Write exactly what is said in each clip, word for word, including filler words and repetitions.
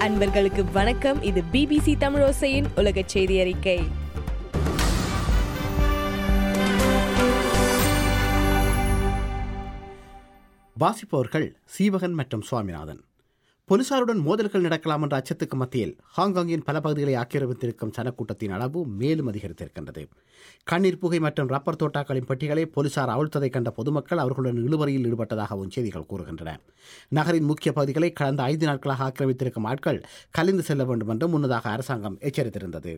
அன்பர்களுக்கு வணக்கம். இது பிபிசி தமிழோசையின் உலக செய்தி அறிக்கை. வாசிப்பவர்கள் சீவகன் மற்றும் சுவாமிநாதன். போலீசாருடன் மோதல்கள் நடக்கலாம் என்ற அச்சத்துக்கு மத்தியில் ஹாங்காங்கின் பல பகுதிகளை ஆக்கிரமித்திருக்கும் சனக்கூட்டத்தின் அளவு மேலும் அதிகரித்திருக்கின்றது. கண்ணீர் புகை மற்றும் ரப்பர் தோட்டாக்களின் பெட்டிகளை போலீசார் அவிழ்த்ததை கண்ட பொதுமக்கள் அவர்களுடன் இழுவரையில் ஈடுபட்டதாகவும் செய்திகள் கூறுகின்றன. நகரின் முக்கிய பகுதிகளை கடந்த ஐந்து நாட்களாக ஆக்கிரமித்திருக்கும் ஆட்கள் கலைந்து செல்ல வேண்டும் என்று முன்னதாக அரசாங்கம் எச்சரித்திருந்தது.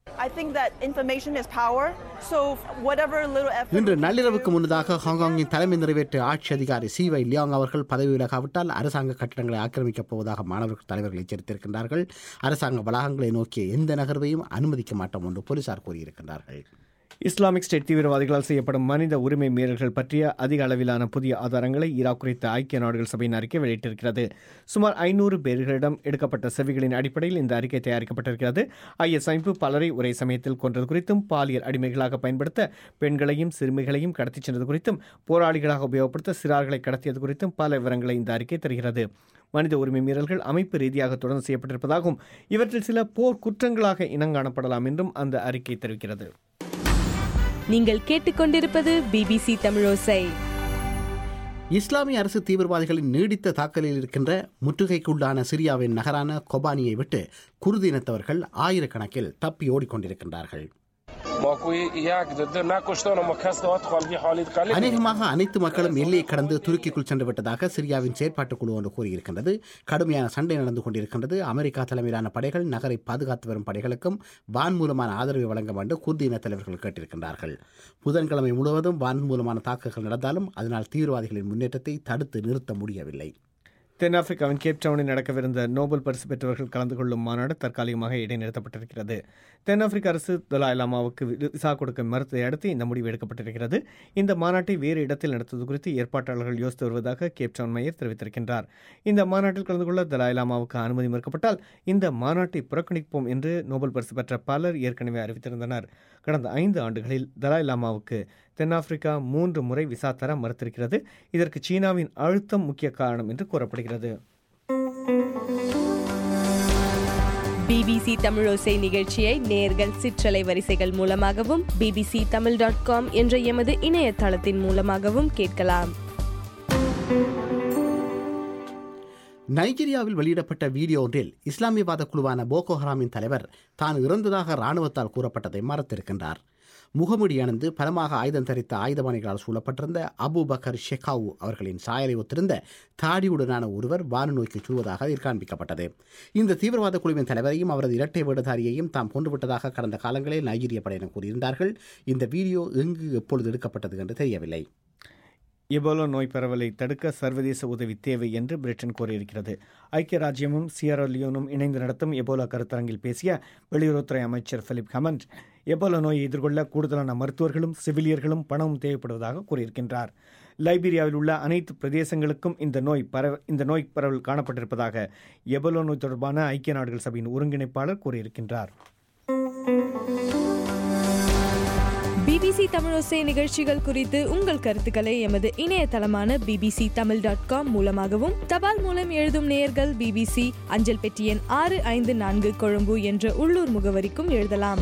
இன்று நள்ளிரவுக்கு முன்னதாக ஹாங்காங்கின் தலைமை நிறைவேற்று ஆட்சி அதிகாரி சி வை லியாங் அவர்கள் பதவி விலகாவிட்டால் அரசாங்க கட்டிடங்களை ஆக்கிரமிக்கப் போவதாக மாணவர்கள் தலைவர்கள் எச்சரித்திருக்கின்றார்கள். அரசாங்க வளாகங்களை நோக்கிய எந்த நகர்வையும் அனுமதிக்க மாட்டோம் என்று போலீசார் கூறியிருக்கின்றார்கள். இஸ்லாமிக் ஸ்டேட் தீவிரவாதிகளால் செய்யப்படும் மனித உரிமை மீறல்கள் பற்றிய அதிக அளவிலான புதிய ஆதாரங்களை ஈராக் குறித்த ஐக்கிய நாடுகள் சபையின் அறிக்கை வெளியிட்டிருக்கிறது. சுமார் ஐநூறு பேர்களிடம் எடுக்கப்பட்ட செவிகளின் அடிப்படையில் இந்த அறிக்கை தயாரிக்கப்பட்டிருக்கிறது. ஐஎஸ் அமைப்பு பலரை ஒரே சமயத்தில் கொன்றது குறித்தும், பாலியல் அடிமைகளாக பயன்படுத்த பெண்களையும் சிறுமிகளையும் கடத்திச் சென்றது குறித்தும், போராளிகளாக உபயோகப்படுத்த சிறார்களை கடத்தியது குறித்தும் பல விவரங்களை இந்த அறிக்கை தருகிறது. மனித உரிமை மீறல்கள் அமைப்பு ரீதியாக தொடர்ந்து செய்யப்பட்டிருப்பதாகவும் இவற்றில் சில போர் குற்றங்களாக இனங்காணப்படலாம் என்றும் அந்த அறிக்கை தெரிவிக்கிறது. நீங்கள் கேட்டுக்கொண்டிருப்பது பிபிசி தமிழோசை. இஸ்லாமிய அரசு தீவிரவாதிகளின் நீடித்த தாக்கலில் இருக்கின்ற முற்றுகைக்குள்ளான சிரியாவின் நகரான கொபானியை விட்டு குர்து இனத்தவர்கள் ஆயிரக்கணக்கில் தப்பி ஓடிக்கொண்டிருக்கின்றார்கள். அநேகமாக அனைத்து மக்களும் எல்லையை கடந்து துருக்கிக்குள் சென்று விட்டதாக சிரியாவின் செயற்பாட்டுக் குழு ஒன்று கூறியிருக்கின்றது. கடுமையான சண்டை நடந்து கொண்டிருக்கின்றது. அமெரிக்கா தலைமையிலான படைகள் நகரை பாதுகாத்து வரும் படைகளுக்கும் வான் மூலமான ஆதரவை வழங்க வேண்டும் குர்து இன தலைவர்கள் கேட்டிருக்கின்றார்கள். புதன்கிழமை முழுவதும் வான் மூலமான தாக்குதல்கள் நடந்தாலும் அதனால் தீவிரவாதிகளின் முன்னேற்றத்தை தடுத்து நிறுத்த முடியவில்லை. தென்னாப்பிரிக்காவின் கேப்டவுனில் நடக்கவிருந்த நோபல் பரிசு பெற்றவர்கள் கலந்து கொள்ளும் மாநாடு தற்காலிகமாக இடைநிறுத்தப்பட்டிருக்கிறது. தென்னாப்பிரிக்க அரசு தலாய் லாமாவுக்கு விசா கொடுக்க மறுத்ததை அடுத்து இந்த முடிவு எடுக்கப்பட்டிருக்கிறது. இந்த மாநாட்டை வேறு இடத்தில் நடத்துவது குறித்து ஏற்பாட்டாளர்கள் யோசித்து வருவதாக கேப்டவுன் மேயர் தெரிவித்திருக்கின்றார். இந்த மாநாட்டில் கலந்து கொள்ள தலாய் லாமாவுக்கு அனுமதி மறுக்கப்பட்டால் இந்த மாநாட்டை புறக்கணிப்போம் என்று நோபல் பரிசு பெற்ற பலர் ஏற்கனவே அறிவித்திருந்தனர். கடந்த ஐந்து ஆண்டுகளில் தலாய் லாமாவுக்கு தென்னாப்பிரிக்கா மூன்று முறை விசா தர மறுத்திருக்கிறது. இதற்கு சீனாவின் அழுத்தம் முக்கிய காரணம் என்று கூறப்படுகிறது. பிபிசி தமிழோசை நிகழ்ச்சியை நேயர்கள் சிற்றலை வரிசைகள் மூலமாகவும் பிபிசி தமிழ் டாட் காம் என்ற எமது இணையதளத்தின் மூலமாகவும் கேட்கலாம். நைஜீரியாவில் வெளியிடப்பட்ட வீடியோ ஒன்றில் இஸ்லாமியவாத குழுவான போகோ ஹராமின் தலைவர் தான் இறந்ததாக இராணுவத்தால் கூறப்பட்டதை மறுத்திருக்கின்றார். முகமுடி அணிந்து பலமாக ஆயுதம் தரித்த ஆயுதபாணிகளால் சூழப்பட்டிருந்த அபு பக்கர் ஷெகாவு அவர்களின் சாயலை ஒத்திருந்த தாடியுடனான ஒருவர் வானு நோக்கி சூழ்வதாக காண்பிக்கப்பட்டது. இந்த தீவிரவாத குழுவின் தலைவரையும் அவரது இரட்டை வேடதாரியையும் தாம் கொண்டுவிட்டதாக கடந்த காலங்களில் நைஜீரிய படையினர் கூறியிருந்தார்கள். இந்த வீடியோ எங்கு எப்பொழுது எடுக்கப்பட்டது என்று தெரியவில்லை. எபோலா நோய் பரவலை தடுக்க சர்வதேச உதவி தேவை என்று பிரிட்டன் கோரியிருக்கிறது. ஐக்கிய ராஜ்யமும் சியரா லியோனும் இணைந்து நடத்தும் எபோலா கருத்தரங்கில் பேசிய வெளியுறவுத்துறை அமைச்சர் பிலிப் ஹமண்ட் எபோலா நோயை எதிர்கொள்ள கூடுதலான மருத்துவர்களும் செவிலியர்களும் பணமும் தேவைப்படுவதாக கூறியிருக்கின்றார். லைபீரியாவில் உள்ள அனைத்து பிரதேசங்களுக்கும் இந்த நோய் பரவ இந்த நோய் பரவல் காணப்பட்டிருப்பதாக எபோலா நோய் தொடர்பான ஐக்கிய நாடுகள் சபையின் ஒருங்கிணைப்பாளர் கூறியிருக்கின்றார். பிபிசி தமிழோசை நிகழ்ச்சிகள் குறித்து உங்கள் கருத்துக்களை எமது இணையதளமான பிபிசி தமிழ் டாட் காம் மூலமாகவும், தபால் மூலம் எழுதும் நேயர்கள் பிபிசி அஞ்சல் பெட்டி எண் ஆறு ஐந்து நான்கு கொழும்பு என்ற உள்ளூர் முகவரிக்கும் எழுதலாம்.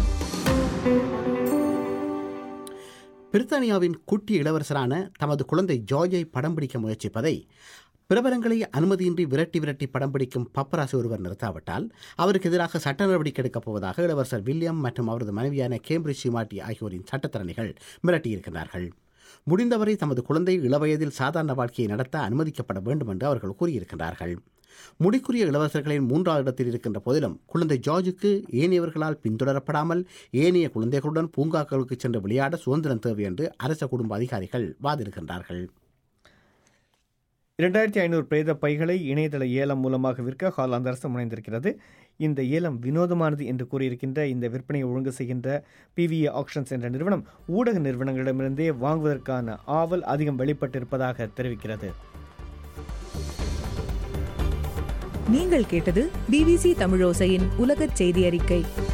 பிரித்தானியாவின் குட்டி இளவரசரான தமது குழந்தை ஜார்ஜை படம் பிடிக்க முயற்சிப்பதை பிரபலங்களை அனுமதியின்றி விரட்டி விரட்டி படம் பிடிக்கும் பப்பராசி ஒருவர் நிறுத்தாவிட்டால் அவருக்கு எதிராக சட்ட நடவடிக்கை எடுக்கப் போவதாக இளவரசர் வில்லியம் மற்றும் அவரது மனைவியான கேம்பிரிட்ஜ் சிமாட்டி ஆகியோரின் சட்டத்தரணிகள் மிரட்டியிருக்கிறார்கள். முடிந்தவரை தமது குழந்தை இளவயதில் சாதாரண வாழ்க்கையை நடத்த அனுமதிக்கப்பட வேண்டும் என்று அவர்கள் கூறியிருக்கிறார்கள். முடிக்குரிய இளவரசர்களின் மூன்றாவது இடத்தில் இருக்கின்ற போதிலும் குழந்தை ஜார்ஜுக்கு ஏனையவர்களால் பின்தொடரப்படாமல் ஏனைய குழந்தைகளுடன் பூங்காக்களுக்கு சென்று விளையாட சுதந்திரம் தேவை என்று அரச குடும்ப அதிகாரிகள் வாதிடுகின்றார்கள். இரண்டாயிரத்தி ஐநூறு பிரேத பைகளை இணையதள ஏலம் மூலமாக விற்க ஹாலாந்து அரசு முனைந்திருக்கிறது. இந்த ஏலம் வினோதமானது என்று கூறியிருக்கின்ற இந்த விற்பனையை ஒழுங்கு செய்கின்ற பிவிஏ ஆக்ஷன்ஸ் என்ற நிறுவனம் ஊடக நிறுவனங்களிடமிருந்தே வாங்குவதற்கான ஆவல் அதிகம் வெளிப்பட்டிருப்பதாக தெரிவிக்கிறது. நீங்கள் கேட்டது பிபிசி தமிழோசையின் உலகச் செய்தி அறிக்கை.